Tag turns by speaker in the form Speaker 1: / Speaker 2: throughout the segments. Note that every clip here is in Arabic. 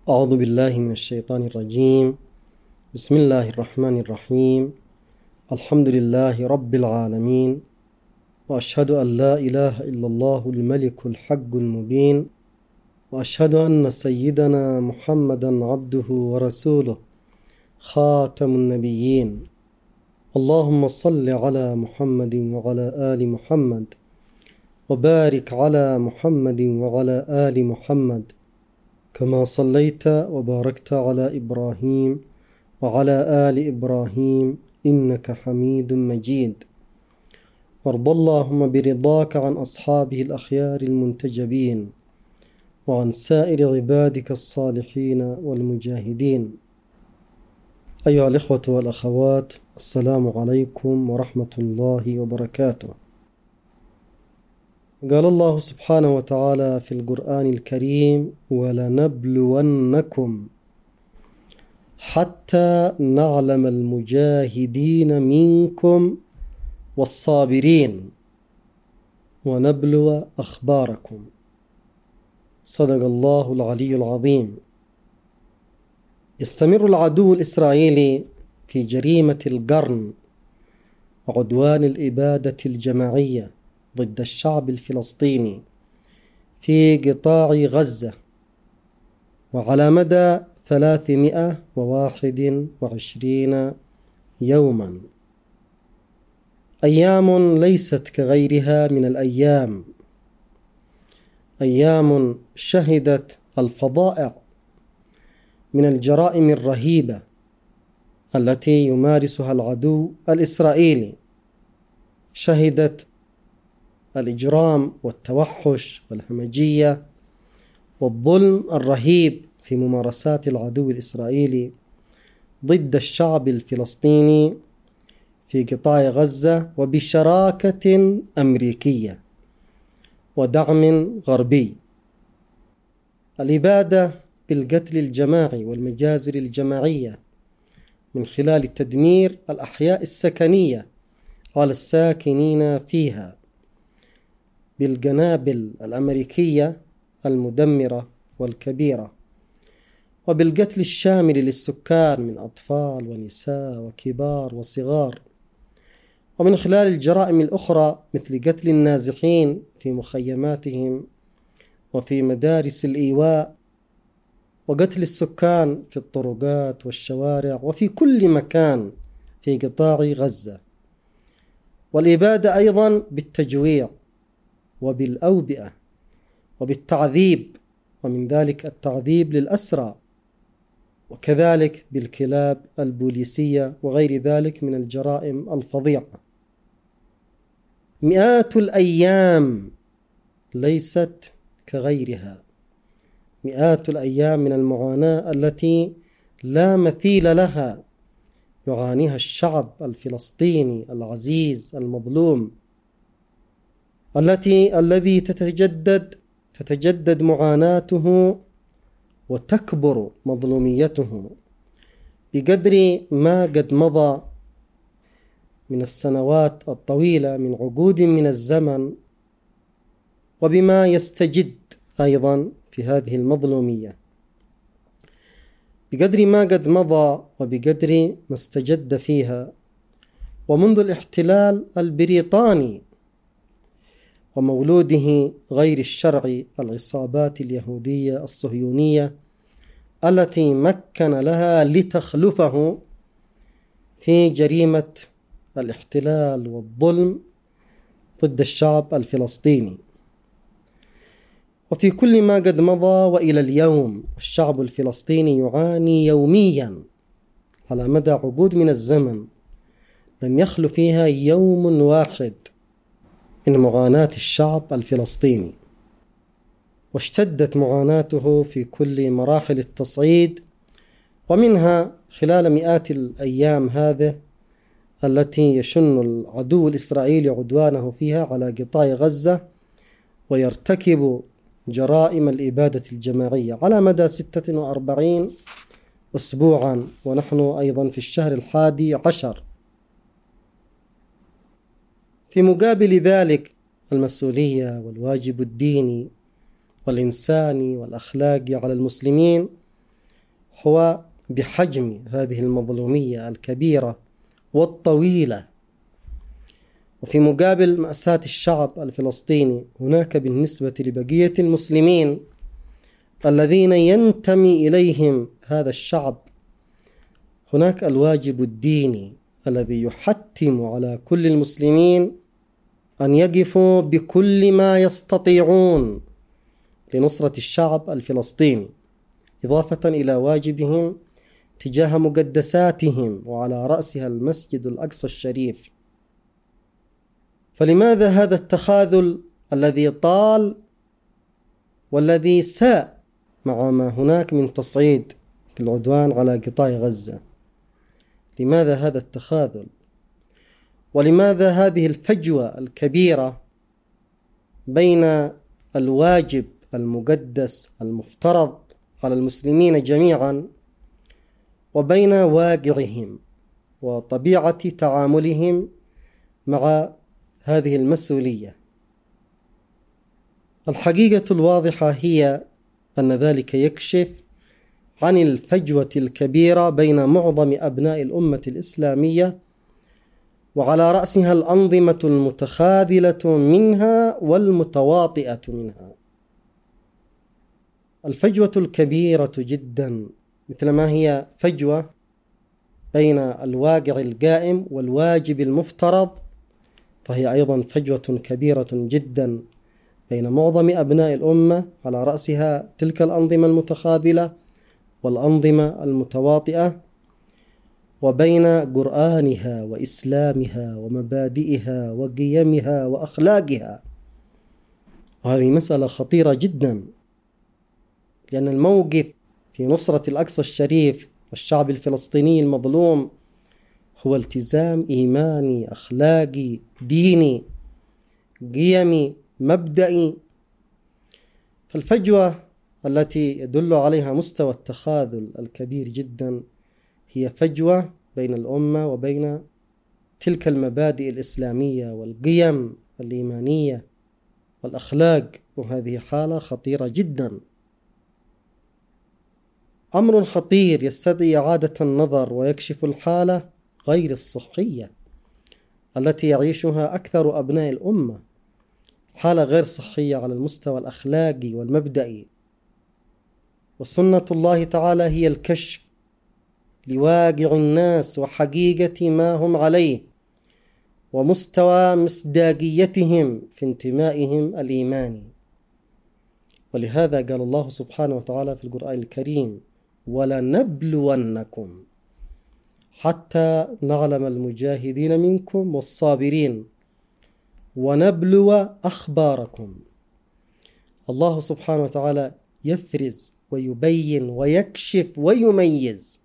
Speaker 1: أعوذ بالله من الشيطان الرجيم. بسم الله الرحمن الرحيم. الحمد لله رب العالمين، وأشهد أن لا إله إلا الله الملك الحق المبين، وأشهد أن سيدنا محمدا عبده ورسوله خاتم النبيين. اللهم صل على محمد وعلى آل محمد، وبارك على محمد وعلى آل محمد كما صليت وباركت على إبراهيم وعلى آل إبراهيم إنك حميد مجيد. وارض اللهم برضاك عن أصحابه الأخيار المنتجبين، وعن سائر عبادك الصالحين والمجاهدين. أيها الإخوة والأخوات، السلام عليكم ورحمة الله وبركاته. قال الله سبحانه وتعالى في القرآن الكريم: ولنبلونكم حتى نعلم المجاهدين منكم والصابرين ونبلو أخباركم. صدق الله العلي العظيم. يستمر العدو الإسرائيلي في جريمة القرن وعدوان الإبادة الجماعية ضد الشعب الفلسطيني في قطاع غزة، وعلى مدى 321 يوما، أيام ليست كغيرها من الأيام، أيام شهدت الفظائع من الجرائم الرهيبة التي يمارسها العدو الإسرائيلي. شهدت الإجرام والتوحش والهمجية والظلم الرهيب في ممارسات العدو الإسرائيلي ضد الشعب الفلسطيني في قطاع غزة، وبشراكة أمريكية ودعم غربي. الإبادة بالقتل الجماعي والمجازر الجماعية من خلال تدمير الأحياء السكنية على الساكنين فيها بالقنابل الأمريكية المدمرة والكبيرة، وبالقتل الشامل للسكان من أطفال ونساء وكبار وصغار، ومن خلال الجرائم الأخرى مثل قتل النازحين في مخيماتهم وفي مدارس الإيواء، وقتل السكان في الطرقات والشوارع وفي كل مكان في قطاع غزة. والإبادة أيضا بالتجويع وبالأوبئة وبالتعذيب، ومن ذلك التعذيب للأسرى، وكذلك بالكلاب البوليسية وغير ذلك من الجرائم الفظيعة. مئات الأيام ليست كغيرها، مئات الأيام من المعاناة التي لا مثيل لها يعانيها الشعب الفلسطيني العزيز المظلوم، الذي تتجدد معاناته وتكبر مظلوميته بقدر ما قد مضى من السنوات الطويلة من عقود من الزمن، وبما يستجد أيضا في هذه المظلومية بقدر ما قد مضى وبقدر ما استجد فيها. ومنذ الاحتلال البريطاني ومولوده غير الشرعي العصابات اليهودية الصهيونية التي مكن لها لتخلفه في جريمة الاحتلال والظلم ضد الشعب الفلسطيني. وفي كل ما قد مضى وإلى اليوم الشعب الفلسطيني يعاني يوميا على مدى عقود من الزمن، لم يخل فيها يوم واحد من معاناة الشعب الفلسطيني، واشتدت معاناته في كل مراحل التصعيد، ومنها خلال مئات الأيام هذه التي يشن العدو الإسرائيلي عدوانه فيها على قطاع غزة ويرتكب جرائم الإبادة الجماعية على مدى 46 أسبوعا، ونحن أيضا في الشهر 11. في مقابل ذلك المسؤولية والواجب الديني والإنساني والأخلاقي على المسلمين هو بحجم هذه المظلومية الكبيرة والطويلة. وفي مقابل مأساة الشعب الفلسطيني هناك بالنسبة لبقية المسلمين الذين ينتمي إليهم هذا الشعب هناك الواجب الديني الذي يحتم على كل المسلمين أن يقفوا بكل ما يستطيعون لنصرة الشعب الفلسطيني، إضافة إلى واجبهم تجاه مقدساتهم وعلى رأسها المسجد الأقصى الشريف. فلماذا هذا التخاذل الذي طال والذي ساء مع ما هناك من تصعيد في العدوان على قطاع غزة؟ لماذا هذا التخاذل؟ ولماذا هذه الفجوة الكبيرة بين الواجب المقدس المفترض على المسلمين جميعا وبين واقعهم وطبيعة تعاملهم مع هذه المسؤولية؟ الحقيقة الواضحة هي أن ذلك يكشف عن الفجوة الكبيرة بين معظم أبناء الأمة الإسلامية وعلى رأسها الأنظمة المتخاذلة منها والمتواطئة منها. الفجوة الكبيرة جدا مثلما هي فجوة بين الواقع القائم والواجب المفترض، فهي أيضا فجوة كبيرة جدا بين معظم أبناء الأمة على رأسها تلك الأنظمة المتخاذلة والأنظمة المتواطئة، وبين قرآنها وإسلامها ومبادئها وقيمها وأخلاقها. وهذه مسألة خطيرة جدا، لأن الموقف في نصرة الأقصى الشريف والشعب الفلسطيني المظلوم هو التزام إيماني أخلاقي ديني قيمي مبدئي. فالفجوة التي يدل عليها مستوى التخاذل الكبير جدا هي فجوة بين الأمة وبين تلك المبادئ الإسلامية والقيم الإيمانية والأخلاق، وهذه حالة خطيرة جدا. أمر خطير يستدعي إعادة النظر ويكشف الحالة غير الصحية التي يعيشها أكثر أبناء الأمة، حالة غير صحية على المستوى الأخلاقي والمبدئي. وسنة الله تعالى هي الكشف لواقع الناس وحقيقة ما هم عليه ومستوى مصداقيتهم في انتمائهم الإيماني. ولهذا قال الله سبحانه وتعالى في القرآن الكريم: ولنبلونكم حتى نعلم المجاهدين منكم والصابرين ونبلو أخباركم. الله سبحانه وتعالى يفرز ويبين ويكشف ويميز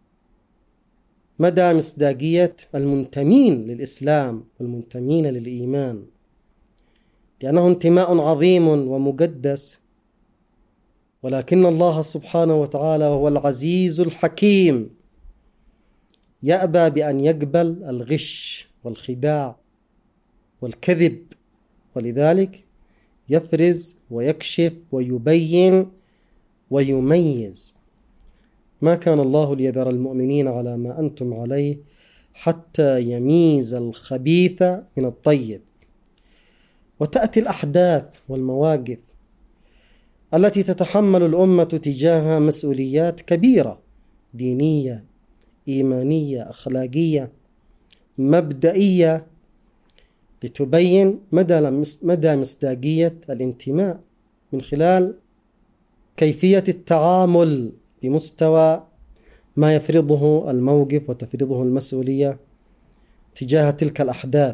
Speaker 1: مدى مصداقية المنتمين للإسلام والمنتمين للإيمان، لأنه انتماء عظيم ومقدس. ولكن الله سبحانه وتعالى هو العزيز الحكيم يأبى بأن يقبل الغش والخداع والكذب، ولذلك يفرز ويكشف ويبين ويميز. ما كان الله ليذر المؤمنين على ما أنتم عليه حتى يميز الخبيث من الطيب. وتأتي الأحداث والمواقف التي تتحمل الأمة تجاهها مسؤوليات كبيرة دينية إيمانية أخلاقية مبدئية لتبين مدى مصداقية الانتماء من خلال كيفية التعامل بمستوى ما يفرضه الموقف وتفرضه المسؤولية تجاه تلك الأحداث.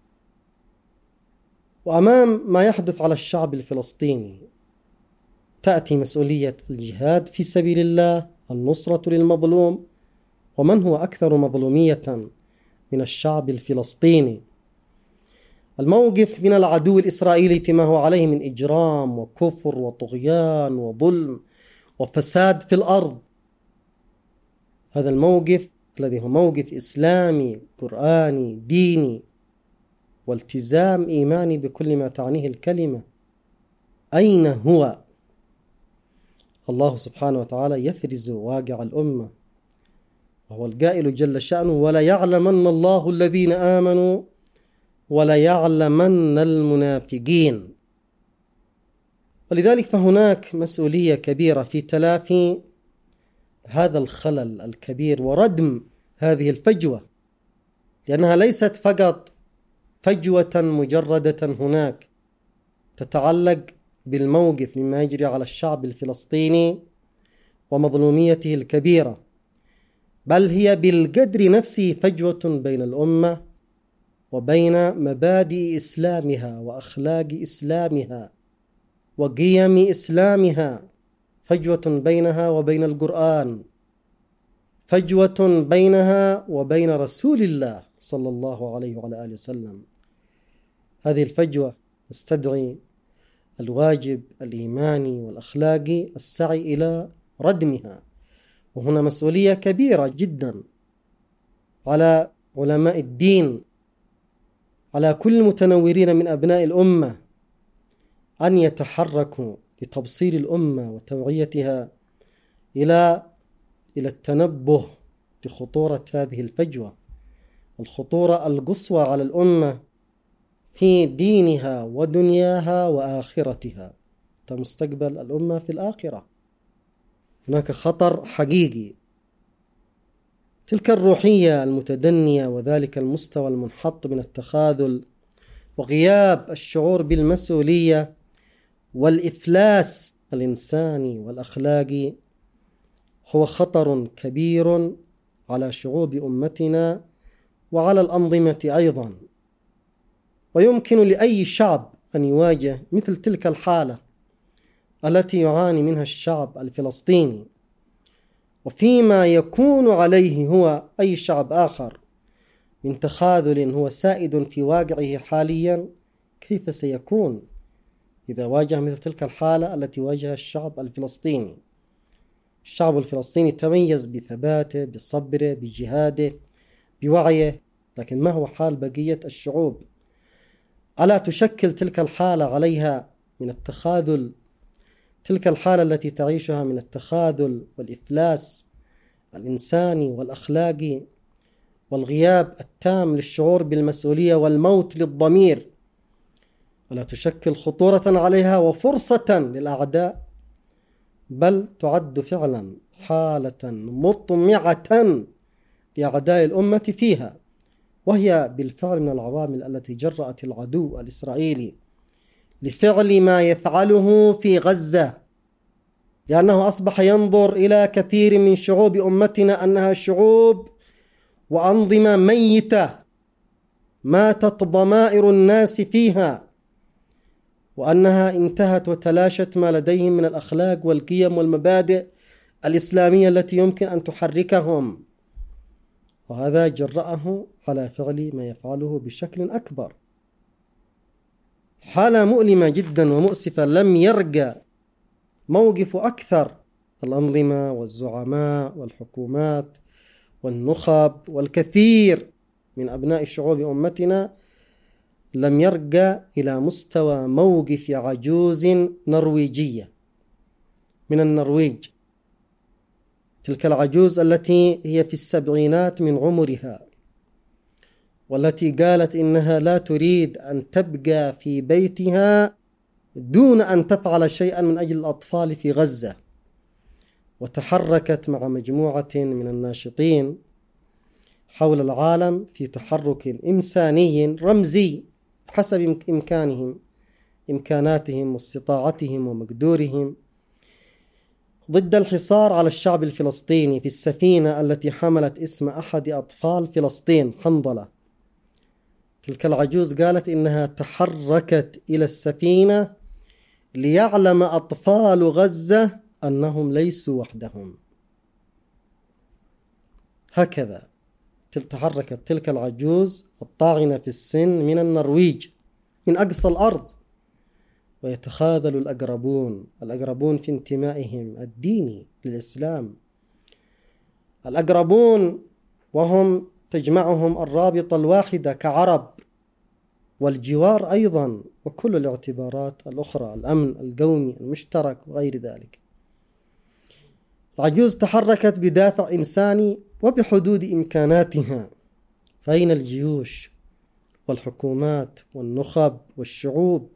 Speaker 1: وأمام ما يحدث على الشعب الفلسطيني تأتي مسؤولية الجهاد في سبيل الله، النصرة للمظلوم. ومن هو أكثر مظلومية من الشعب الفلسطيني؟ الموقف من العدو الإسرائيلي فيما هو عليه من إجرام وكفر وطغيان وظلم وفساد في الأرض. هذا الموقف الذي هو موقف إسلامي قرآني ديني والتزام إيماني بكل ما تعنيه الكلمة، أين هو؟ الله سبحانه وتعالى يفرز واقع الأمة، وهو القائل جل شأنه: ولا يعلمن الله الذين آمنوا ولا يعلمن المنافقين. ولذلك فهناك مسؤولية كبيرة في تلافي هذا الخلل الكبير وردم هذه الفجوة، لأنها ليست فقط فجوة مجردة هناك تتعلق بالموقف مما يجري على الشعب الفلسطيني ومظلوميته الكبيرة، بل هي بالقدر نفسه فجوة بين الأمة وبين مبادئ إسلامها وأخلاق إسلامها وقيم إسلامها، فجوة بينها وبين القرآن، فجوة بينها وبين رسول الله صلى الله عليه وعلى آله وسلم. هذه الفجوة تستدعي الواجب الإيماني والأخلاقي السعي إلى ردمها، وهنا مسؤولية كبيرة جدا على علماء الدين، على كل المتنورين من أبناء الأمة، أن يتحركوا لتبصير الأمة وتوعيتها إلى التنبه لخطورة هذه الفجوة، الخطورة القصوى على الأمة في دينها ودنياها وآخرتها، مستقبل الأمة في الآخرة. هناك خطر حقيقي. تلك الروحية المتدنية وذلك المستوى المنحط من التخاذل وغياب الشعور بالمسؤولية والإفلاس الإنساني والأخلاقي هو خطر كبير على شعوب أمتنا وعلى الأنظمة أيضا. ويمكن لأي شعب أن يواجه مثل تلك الحالة التي يعاني منها الشعب الفلسطيني، وفيما يكون عليه هو أي شعب آخر من تخاذل هو سائد في واقعه حاليا، كيف سيكون إذا واجه مثل تلك الحالة التي واجهها الشعب الفلسطيني؟ الشعب الفلسطيني تميز بثباته، بصبره، بجهاده، بوعيه، لكن ما هو حال بقية الشعوب؟ ألا تشكل تلك الحالة عليها من التخاذل، تلك الحالة التي تعيشها من التخاذل والإفلاس الإنساني والأخلاقي والغياب التام للشعور بالمسؤولية والموت للضمير، ولا تشكل خطورة عليها وفرصة للأعداء، بل تعد فعلا حالة مطمعة لأعداء الأمة فيها، وهي بالفعل من العوامل التي جرأت العدو الإسرائيلي لفعل ما يفعله في غزة، لأنه أصبح ينظر إلى كثير من شعوب أمتنا أنها شعوب وأنظمة ميتة ماتت ضمائر الناس فيها، وأنها انتهت وتلاشت ما لديهم من الأخلاق والقيم والمبادئ الإسلامية التي يمكن أن تحركهم، وهذا جرأه على فعل ما يفعله بشكل أكبر. حالة مؤلمة جدا ومؤسفة لم يرجى موقف أكثر الأنظمة والزعماء والحكومات والنخب والكثير من أبناء شعوب أمتنا لم يرجى إلى مستوى موقف عجوز نرويجية من النرويج، تلك العجوز التي هي في السبعينات من عمرها، والتي قالت إنها لا تريد أن تبقى في بيتها دون أن تفعل شيئا من أجل الأطفال في غزة، وتحركت مع مجموعة من الناشطين حول العالم في تحرك إنساني رمزي حسب إمكاناتهم واستطاعتهم ومقدورهم ضد الحصار على الشعب الفلسطيني في السفينة التي حملت اسم أحد أطفال فلسطين، حنظلة. تلك العجوز قالت إنها تحركت إلى السفينة ليعلم أطفال غزة أنهم ليسوا وحدهم. هكذا تحركت تلك العجوز الطاعنة في السن من النرويج من أقصى الأرض، ويتخاذل الأقربون في انتمائهم الديني للإسلام، الأقربون وهم تجمعهم الرابطة الواحدة كعرب، والجوار أيضا، وكل الاعتبارات الأخرى، الأمن القومي المشترك وغير ذلك. العجوز تحركت بدافع إنساني وبحدود إمكاناتها، فأين الجيوش والحكومات والنخب والشعوب؟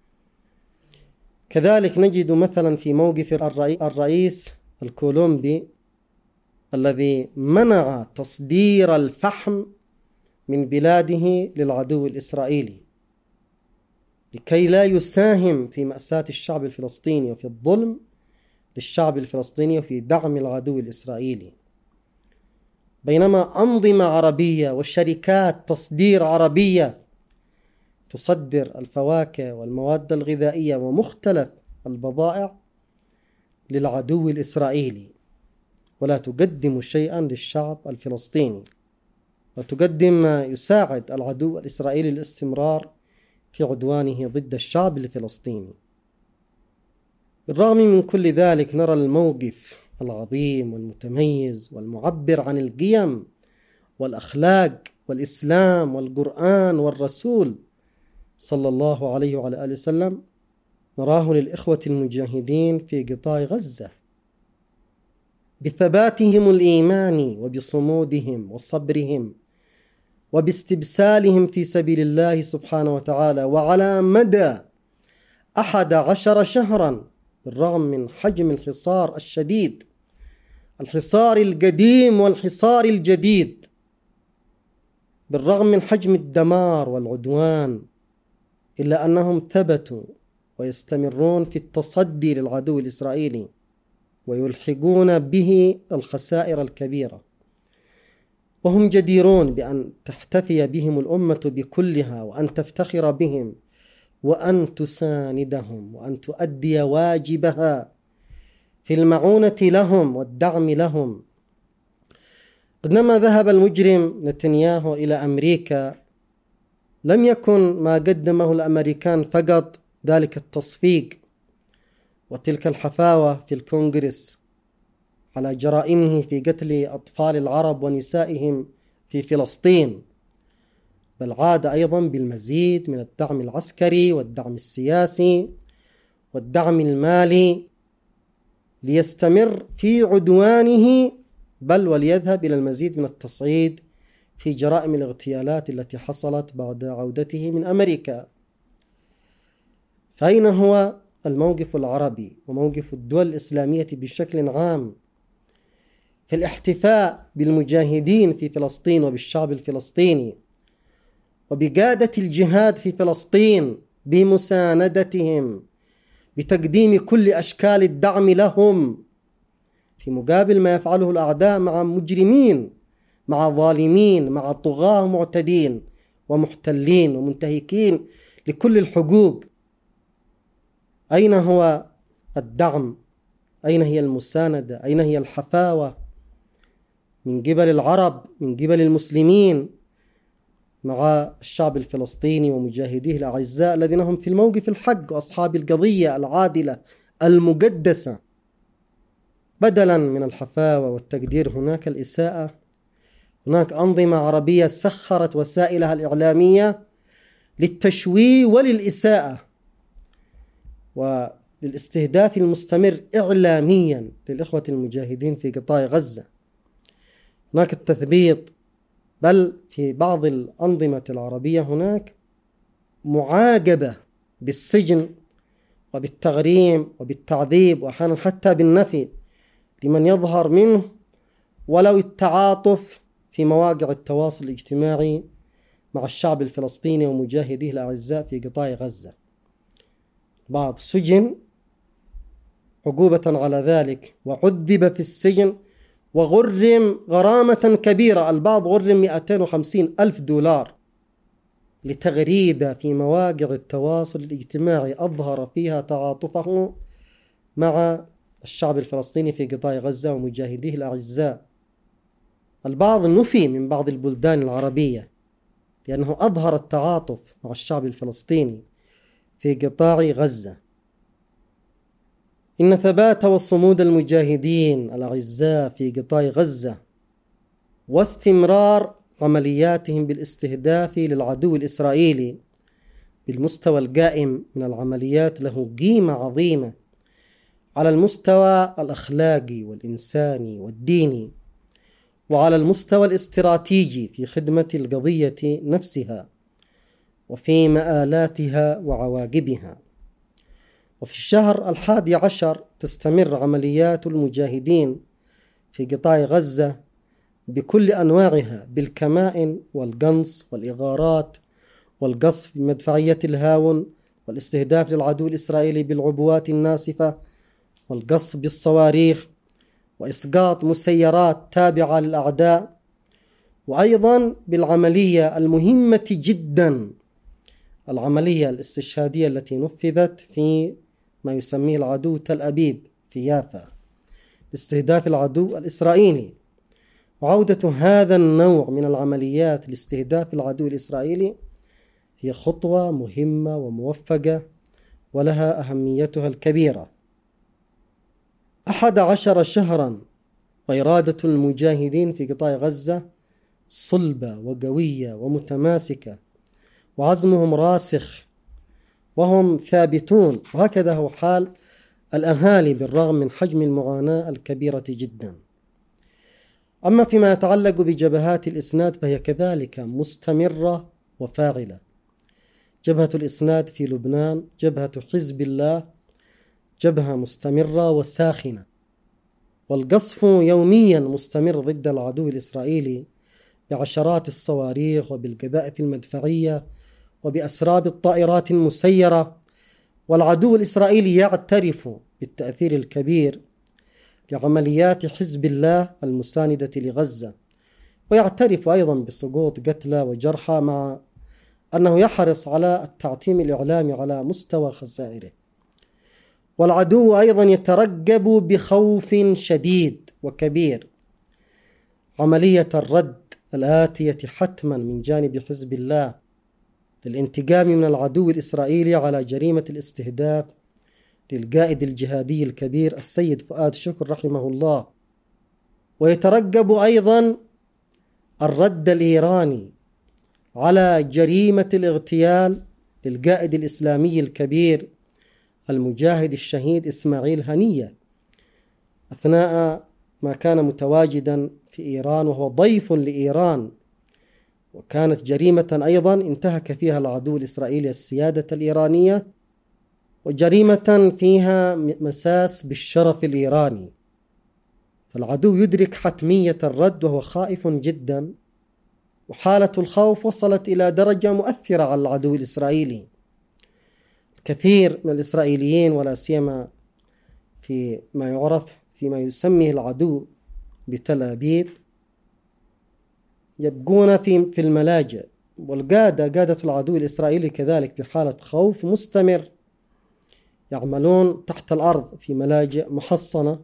Speaker 1: كذلك نجد مثلا في موقف الرئيس الكولومبي الذي منع تصدير الفحم من بلاده للعدو الإسرائيلي لكي لا يساهم في مأساة الشعب الفلسطيني وفي الظلم للشعب الفلسطيني وفي دعم العدو الإسرائيلي. بينما أنظمة عربية وشركات تصدير عربية تصدر الفواكه والمواد الغذائية ومختلف البضائع للعدو الإسرائيلي ولا تقدم شيئا للشعب الفلسطيني، وتقدم ما يساعد العدو الإسرائيلي للاستمرار في عدوانه ضد الشعب الفلسطيني. بالرغم من كل ذلك نرى الموقف العظيم والمتميز والمعبر عن القيم والأخلاق والإسلام والقرآن والرسول صلى الله عليه وعلى آله وسلم، نراه للإخوة المجاهدين في قطاع غزة بثباتهم الإيماني وبصمودهم وصبرهم وباستبسالهم في سبيل الله سبحانه وتعالى، وعلى مدى 11 شهرا بالرغم من حجم الحصار الشديد، الحصار القديم والحصار الجديد، بالرغم من حجم الدمار والعدوان، إلا أنهم ثبتوا ويستمرون في التصدي للعدو الإسرائيلي ويلحقون به الخسائر الكبيرة، وهم جديرون بأن تحتفي بهم الأمة بكلها وأن تفتخر بهم وأن تساندهم وأن تؤدي واجبها في المعونة لهم والدعم لهم. عندما ذهب المجرم نتنياهو إلى أمريكا لم يكن ما قدمه الأمريكان فقط ذلك التصفيق وتلك الحفاوة في الكونغرس على جرائمه في قتل أطفال العرب ونسائهم في فلسطين، بل عاد أيضا بالمزيد من الدعم العسكري والدعم السياسي والدعم المالي ليستمر في عدوانه، بل وليذهب إلى المزيد من التصعيد في جرائم الاغتيالات التي حصلت بعد عودته من أمريكا. فأين هو الموقف العربي وموقف الدول الإسلامية بشكل عام في الاحتفاء بالمجاهدين في فلسطين وبالشعب الفلسطيني وبقادة الجهاد في فلسطين بمساندتهم بتقديم كل أشكال الدعم لهم في مقابل ما يفعله الأعداء مع مجرمين، مع ظالمين، مع طغاة معتدين ومحتلين ومنتهكين لكل الحقوق؟ أين هو الدعم؟ أين هي المساندة؟ أين هي الحفاوة من قبل العرب، من قبل المسلمين مع الشعب الفلسطيني ومجاهديه الأعزاء الذين هم في الموقف الحق وأصحاب القضية العادلة المقدسة؟ بدلا من الحفاوة والتقدير هناك الإساءة. هناك أنظمة عربية سخرت وسائلها الإعلامية للتشويه وللإساءة وللاستهداف المستمر إعلاميا للإخوة المجاهدين في قطاع غزة. هناك التثبيط، بل في بعض الأنظمة العربية هناك معاقبة بالسجن وبالتغريم وبالتعذيب وأحيانا حتى بالنفي لمن يظهر منه، ولو التعاطف في مواقع التواصل الاجتماعي مع الشعب الفلسطيني ومجاهديه الأعزاء في قطاع غزة. بعض سجن عقوبة على ذلك وعذب في السجن وغرم غرامة كبيرة، البعض غرم 250,000 دولار لتغريدة في مواقع التواصل الاجتماعي أظهر فيها تعاطفه مع الشعب الفلسطيني في قطاع غزة ومجاهديه الأعزاء. البعض نفي من بعض البلدان العربية لأنه أظهر التعاطف مع الشعب الفلسطيني في قطاع غزة. إن ثبات وصمود المجاهدين الأعزاء في قطاع غزة واستمرار عملياتهم بالاستهداف للعدو الإسرائيلي بالمستوى القائم من العمليات له قيمة عظيمة على المستوى الأخلاقي والإنساني والديني، وعلى المستوى الاستراتيجي في خدمة القضية نفسها وفي مآلاتها وعواقبها. وفي الشهر 11 تستمر عمليات المجاهدين في قطاع غزة بكل أنواعها بالكمائن والقنص والإغارات والقصف بمدفعية الهاون والاستهداف للعدو الإسرائيلي بالعبوات الناسفة والقصف بالصواريخ وإسقاط مسيرات تابعة للأعداء، وأيضا بالعملية المهمة جدا، العملية الاستشهادية التي نفذت في ما يسميه العدو تل أبيب في يافا لاستهداف العدو الإسرائيلي. وعودة هذا النوع من العمليات لاستهداف العدو الإسرائيلي هي خطوة مهمة وموفقة ولها أهميتها الكبيرة. 11 شهرا وإرادة المجاهدين في قطاع غزة صلبة وقوية ومتماسكة، وعزمهم راسخ وهم ثابتون، وهكذا هو حال الأهالي بالرغم من حجم المعاناة الكبيرة جدا. أما فيما يتعلق بجبهات الإسناد فهي كذلك مستمرة وفاعلة. جبهة الإسناد في لبنان جبهة حزب الله، جبهة مستمرة وساخنة، والقصف يوميا مستمر ضد العدو الإسرائيلي بعشرات الصواريخ وبالقذائف المدفعية وبأسراب الطائرات المسيرة. والعدو الإسرائيلي يعترف بالتأثير الكبير لعمليات حزب الله المساندة لغزة، ويعترف أيضا بسقوط قتلى وجرحى، مع أنه يحرص على التعتيم الإعلامي على مستوى خسائره. والعدو أيضا يترقب بخوف شديد وكبير عملية الرد الآتية حتما من جانب حزب الله للانتقام من العدو الإسرائيلي على جريمة الاستهداف للقائد الجهادي الكبير السيد فؤاد شكر رحمه الله. ويترقب أيضا الرد الإيراني على جريمة الاغتيال للقائد الإسلامي الكبير المجاهد الشهيد إسماعيل هنية أثناء ما كان متواجدا في إيران وهو ضيف لإيران، وكانت جريمة أيضا انتهك فيها العدو الإسرائيلي السيادة الإيرانية، وجريمة فيها مساس بالشرف الإيراني. فالعدو يدرك حتمية الرد وهو خائف جدا، وحالة الخوف وصلت إلى درجة مؤثرة على العدو الإسرائيلي. الكثير من الإسرائيليين ولا سيما في ما يعرف فيما يسميه العدو بتل أبيب يبقون في الملاجئ، قادة العدو الإسرائيلي كذلك بحالة خوف مستمر، يعملون تحت الأرض في ملاجئ محصنة.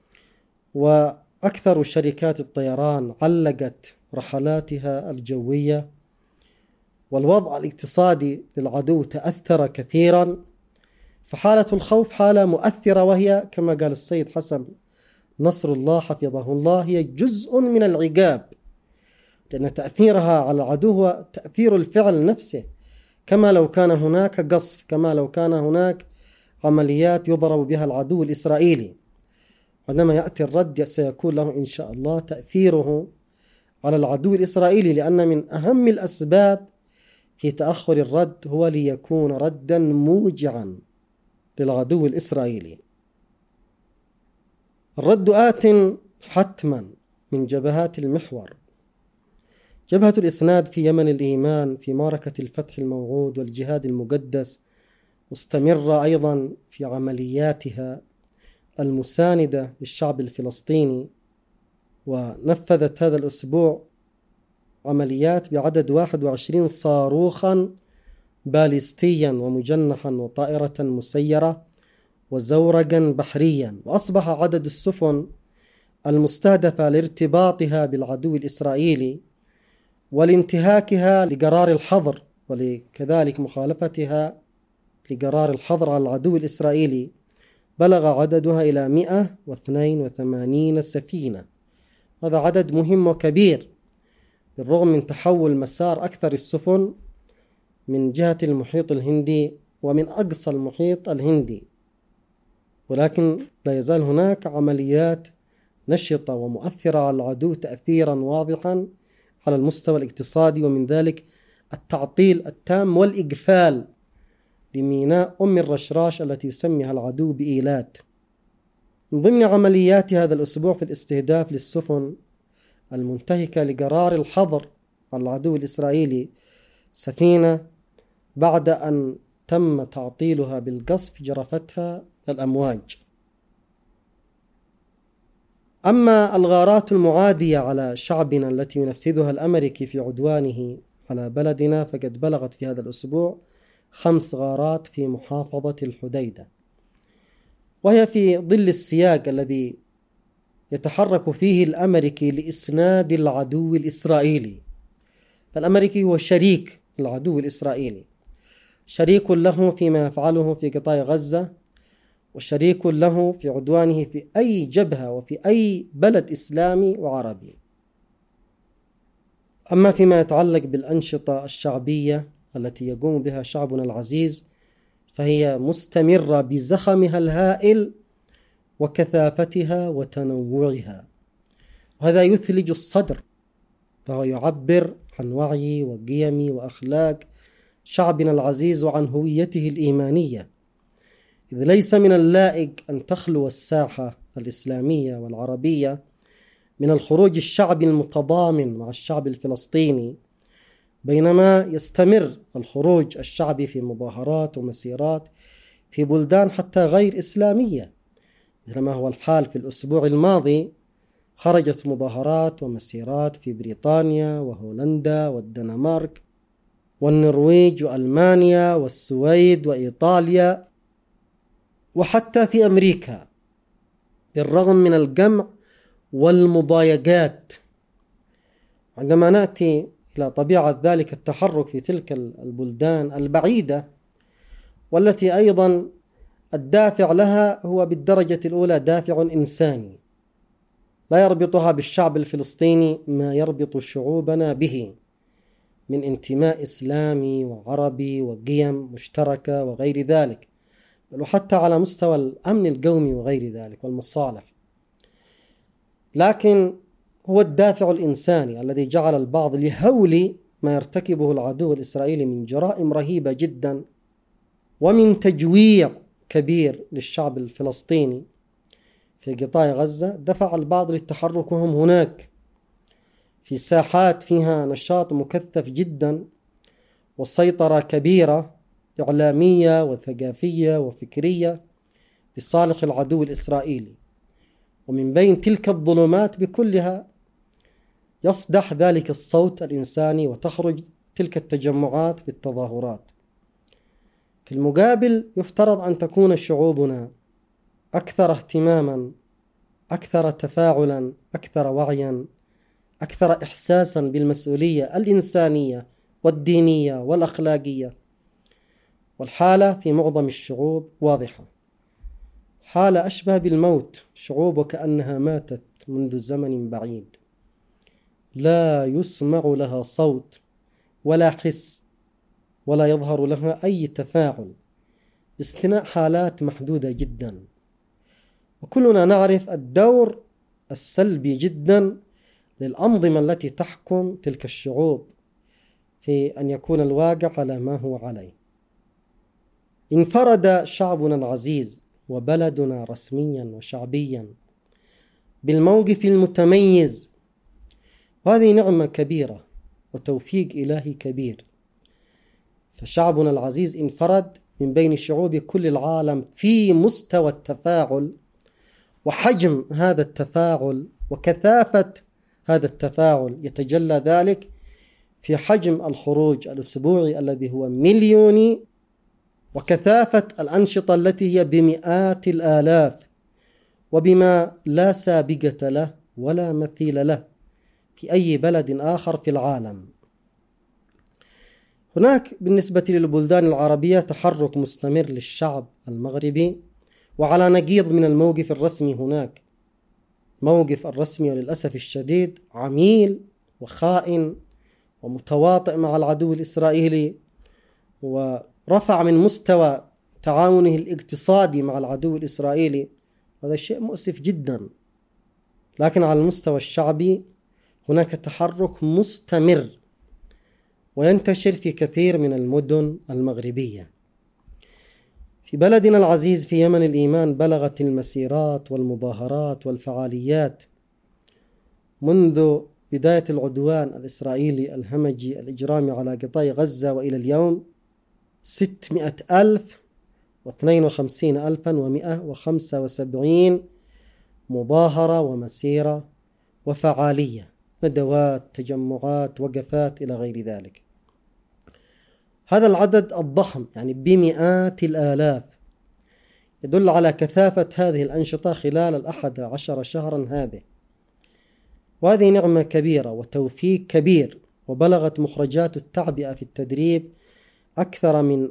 Speaker 1: وأكثر شركات الطيران علقت رحلاتها الجوية، والوضع الاقتصادي للعدو تأثر كثيرا. فحالة الخوف حالة مؤثرة، وهي كما قال السيد حسن نصر الله حفظه الله هي جزء من العقاب، لأن تأثيرها على العدو هو تأثير الفعل نفسه، كما لو كان هناك قصف، كما لو كان هناك عمليات يضرب بها العدو الإسرائيلي. عندما يأتي الرد سيكون له إن شاء الله تأثيره على العدو الإسرائيلي، لأن من أهم الأسباب في تأخر الرد هو ليكون ردا موجعا للعدو الإسرائيلي. الرد آت حتما من جبهات المحور. جبهة الإسناد في يمن الإيمان في معركة الفتح الموعود والجهاد المقدس مستمرة أيضا في عملياتها المساندة للشعب الفلسطيني، ونفذت هذا الأسبوع عمليات بعدد 21 صاروخا باليستيا ومجنحا وطائرة مسيرة وزورقا بحريا. وأصبح عدد السفن المستهدفة لارتباطها بالعدو الإسرائيلي ولانتهاكها لقرار الحظر، وكذلك مخالفتها لقرار الحظر على العدو الإسرائيلي بلغ عددها إلى 182 سفينة. هذا عدد مهم وكبير، بالرغم من تحول مسار أكثر السفن من جهة المحيط الهندي ومن أقصى المحيط الهندي. ولكن لا يزال هناك عمليات نشطة ومؤثرة على العدو تأثيرا واضحا على المستوى الاقتصادي، ومن ذلك التعطيل التام والإقفال لميناء أم الرشراش التي يسميها العدو بإيلات. من ضمن عمليات هذا الأسبوع في الاستهداف للسفن المنتهكة لقرار الحظر على العدو الإسرائيلي سفينة بعد أن تم تعطيلها بالقصف جرفتها الأمواج. أما الغارات المعادية على شعبنا التي ينفذها الأمريكي في عدوانه على بلدنا فقد بلغت في هذا الأسبوع 5 غارات في محافظة الحديدة، وهي في ظل السياق الذي يتحرك فيه الأمريكي لإسناد العدو الإسرائيلي. فالأمريكي هو شريك العدو الإسرائيلي، شريك له فيما يفعله في قطاع غزة، وشريك له في عدوانه في أي جبهة وفي أي بلد إسلامي وعربي. أما فيما يتعلق بالأنشطة الشعبية التي يقوم بها شعبنا العزيز فهي مستمرة بزخمها الهائل وكثافتها وتنوعها، وهذا يثلج الصدر، فهو يعبر عن وعي وقيم وأخلاق شعبنا العزيز وعن هويته الإيمانية، إذ ليس من اللائق أن تخلو الساحة الإسلامية والعربية من الخروج الشعبي المتضامن مع الشعب الفلسطيني، بينما يستمر الخروج الشعبي في مظاهرات ومسيرات في بلدان حتى غير إسلامية، مثل ما هو الحال في الأسبوع الماضي. خرجت مظاهرات ومسيرات في بريطانيا وهولندا والدنمارك والنرويج وألمانيا والسويد وإيطاليا وحتى في أمريكا، بالرغم من القمع والمضايقات. عندما نأتي إلى طبيعة ذلك التحرك في تلك البلدان البعيدة، والتي أيضا الدافع لها هو بالدرجة الأولى دافع إنساني لا يربطها بالشعب الفلسطيني ما يربط شعوبنا به من انتماء إسلامي وعربي وقيم مشتركة وغير ذلك، بل وحتى على مستوى الأمن القومي وغير ذلك والمصالح. لكن هو الدافع الإنساني الذي جعل البعض لهول ما يرتكبه العدو الإسرائيلي من جرائم رهيبة جدا ومن تجويع كبير للشعب الفلسطيني في قطاع غزة، دفع البعض للتحرك وهم هناك في ساحات فيها نشاط مكثف جدا وسيطرة كبيرة إعلامية وثقافية وفكرية لصالح العدو الإسرائيلي. ومن بين تلك الظلمات بكلها يصدح ذلك الصوت الإنساني وتخرج تلك التجمعات بالتظاهرات. في المقابل يفترض أن تكون شعوبنا أكثر اهتماما، أكثر تفاعلا، أكثر وعيا، أكثر إحساسا بالمسؤولية الإنسانية والدينية والأخلاقية. والحالة في معظم الشعوب واضحة، حالة أشبه بالموت، شعوب وكأنها ماتت منذ زمن بعيد، لا يسمع لها صوت ولا حس ولا يظهر لها أي تفاعل، باستثناء حالات محدودة جدا. وكلنا نعرف الدور السلبي جدا للأنظمة التي تحكم تلك الشعوب في أن يكون الواقع على ما هو عليه. انفرد شعبنا العزيز وبلدنا رسميا وشعبيا بالموقف المتميز، وهذه نعمة كبيرة وتوفيق إلهي كبير. فشعبنا العزيز انفرد من بين شعوب كل العالم في مستوى التفاعل وحجم هذا التفاعل وكثافة هذا التفاعل. يتجلى ذلك في حجم الخروج الأسبوعي الذي هو مليوني، وكثافة الأنشطة التي هي بمئات الآلاف، وبما لا سابقة له ولا مثيل له في أي بلد آخر في العالم. هناك بالنسبة للبلدان العربية تحرك مستمر للشعب المغربي، وعلى نقيض من الموقف الرسمي هناك. موقف الرسمي وللأسف الشديد عميل وخائن ومتواطئ مع العدو الإسرائيلي، ورفع من مستوى تعاونه الاقتصادي مع العدو الإسرائيلي، هذا شيء مؤسف جدا. لكن على المستوى الشعبي هناك تحرك مستمر وينتشر في كثير من المدن المغربية. في بلدنا العزيز في يمن الإيمان بلغت المسيرات والمظاهرات والفعاليات منذ بداية العدوان الإسرائيلي الهمجي الإجرامي على قطاع غزة وإلى اليوم 652,175 مظاهرة ومسيرة وفعالية، ندوات، تجمعات، وقفات إلى غير ذلك. هذا العدد الضخم يعني بمئات الآلاف يدل على كثافة هذه الأنشطة خلال 11 شهرا هذه، وهذه نعمة كبيرة وتوفيق كبير. وبلغت مخرجات التعبئة في التدريب أكثر من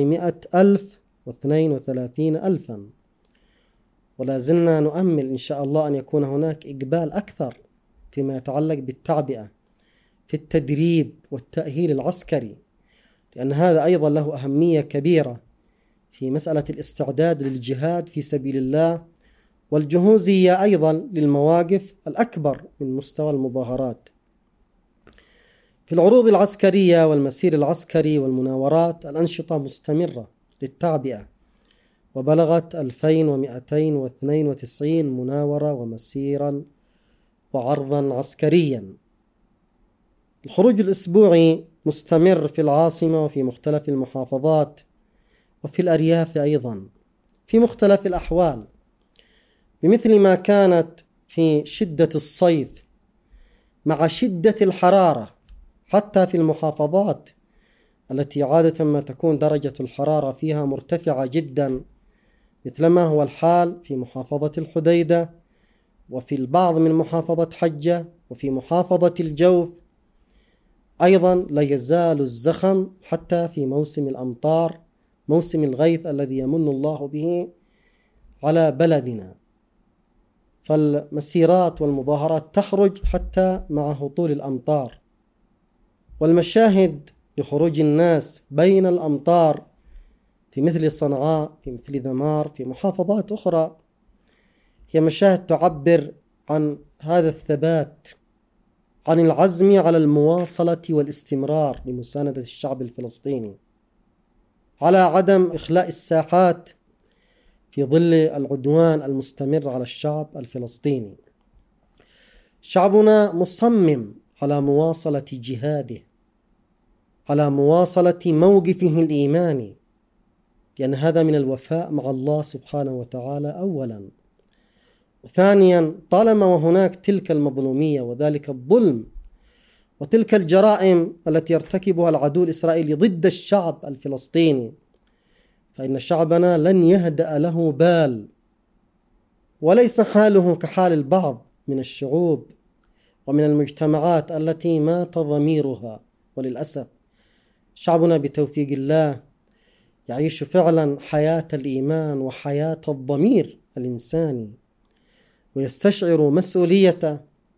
Speaker 1: 432,000، ولا زلنا نؤمل إن شاء الله أن يكون هناك إقبال أكثر فيما يتعلق بالتعبئة في التدريب والتأهيل العسكري، لأن هذا أيضا له أهمية كبيرة في مسألة الاستعداد للجهاد في سبيل الله، والجهوزية أيضا للمواقف الأكبر من مستوى المظاهرات. في العروض العسكرية والمسير العسكري والمناورات الأنشطة مستمرة للتعبئة، وبلغت 2292 مناورة ومسيرا وعرضا عسكريا. الخروج الأسبوعي مستمر في العاصمة وفي مختلف المحافظات وفي الأرياف أيضا في مختلف الأحوال، بمثل ما كانت في شدة الصيف مع شدة الحرارة حتى في المحافظات التي عادة ما تكون درجة الحرارة فيها مرتفعة جدا، مثلما هو الحال في محافظة الحديدة وفي البعض من محافظة حجة وفي محافظة الجوف. أيضا لا يزال الزخم حتى في موسم الأمطار، موسم الغيث الذي يمن الله به على بلدنا، فالمسيرات والمظاهرات تخرج حتى مع هطول الأمطار. والمشاهد لخروج الناس بين الأمطار في مثل صنعاء، في مثل ذمار، في محافظات أخرى، هي مشاهد تعبر عن هذا الثبات، عن العزم على المواصلة والاستمرار لمساندة الشعب الفلسطيني، على عدم إخلاء الساحات في ظل العدوان المستمر على الشعب الفلسطيني. شعبنا مصمم على مواصلة جهاده، على مواصلة موقفه الإيماني، لأن هذا من الوفاء مع الله سبحانه وتعالى أولا. ثانيا، طالما وهناك تلك المظلومية وذلك الظلم وتلك الجرائم التي يرتكبها العدو الإسرائيلي ضد الشعب الفلسطيني، فإن شعبنا لن يهدأ له بال، وليس حاله كحال البعض من الشعوب ومن المجتمعات التي مات ضميرها. وللأسف شعبنا بتوفيق الله يعيش فعلا حياة الإيمان وحياة الضمير الإنساني، ويستشعر مسؤوليته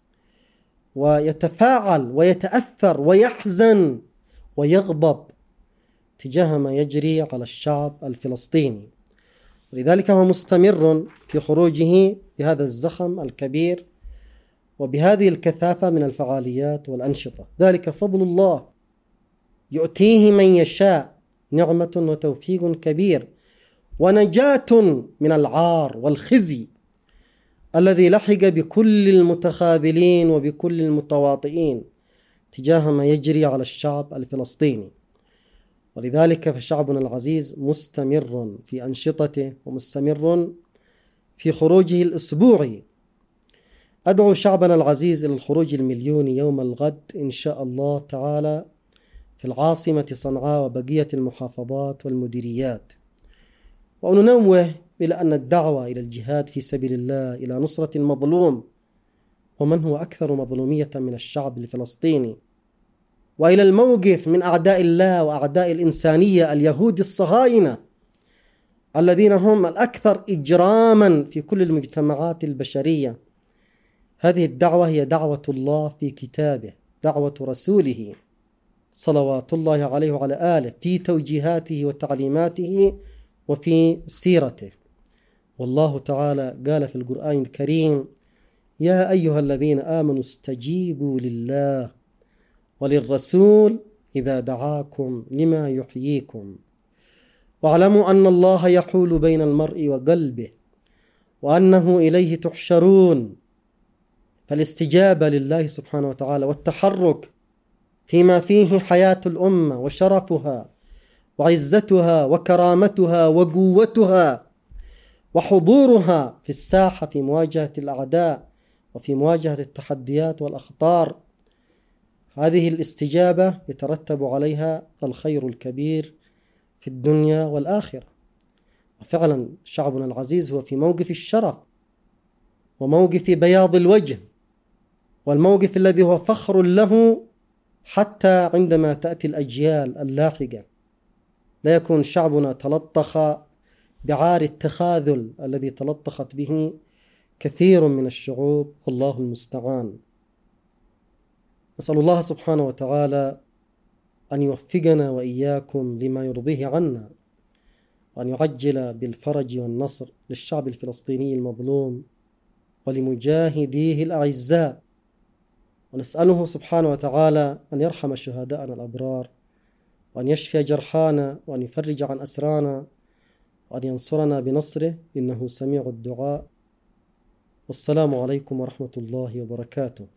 Speaker 1: ويتفاعل ويتأثر ويحزن ويغضب تجاه ما يجري على الشعب الفلسطيني. ولذلك هو مستمر في خروجه بهذا الزخم الكبير وبهذه الكثافة من الفعاليات والأنشطة. ذلك فضل الله يؤتيه من يشاء، نعمة وتوفيق كبير ونجاة من العار والخزي الذي لحق بكل المتخاذلين وبكل المتواطئين تجاه ما يجري على الشعب الفلسطيني. ولذلك فشعبنا العزيز مستمر في أنشطته ومستمر في خروجه الأسبوعي. أدعو شعبنا العزيز إلى الخروج المليوني يوم الغد إن شاء الله تعالى في العاصمة صنعاء وبقية المحافظات والمديريات، وننوه إلى أن الدعوة إلى الجهاد في سبيل الله، إلى نصرة المظلوم ومن هو أكثر مظلومية من الشعب الفلسطيني، وإلى الموقف من أعداء الله وأعداء الإنسانية اليهود الصهاينة الذين هم الأكثر إجراما في كل المجتمعات البشرية. هذه الدعوة هي دعوة الله في كتابه، دعوة رسوله صلوات الله عليه وعلى آله في توجيهاته وتعليماته وفي سيرته. والله تعالى قال في القرآن الكريم: يا أيها الذين آمنوا استجيبوا لله وللرسول إذا دعاكم لما يحييكم واعلموا أن الله يحول بين المرء وقلبه وأنه إليه تحشرون. فالاستجابة لله سبحانه وتعالى والتحرك فيما فيه حياة الأمة وشرفها وعزتها وكرامتها وقوتها وحضورها في الساحة في مواجهة الأعداء وفي مواجهة التحديات والأخطار، هذه الاستجابة يترتب عليها الخير الكبير في الدنيا والآخرة. وفعلا شعبنا العزيز هو في موقف الشرف وموقف بياض الوجه، والموقف الذي هو فخر له حتى عندما تأتي الأجيال اللاحقة لا يكون شعبنا تلطخ بعار التخاذل الذي تلطخت به كثير من الشعوب، والله المستعان. نسأل الله سبحانه وتعالى أن يوفقنا وإياكم لما يرضيه عنا، وأن يعجل بالفرج والنصر للشعب الفلسطيني المظلوم ولمجاهديه الأعزاء، ونسأله سبحانه وتعالى أن يرحم شهداءنا الأبرار، وأن يشفي جرحانا، وأن يفرج عن أسرانا، وأن ينصرنا بنصره إنه سميع الدعاء. والسلام عليكم ورحمة الله وبركاته.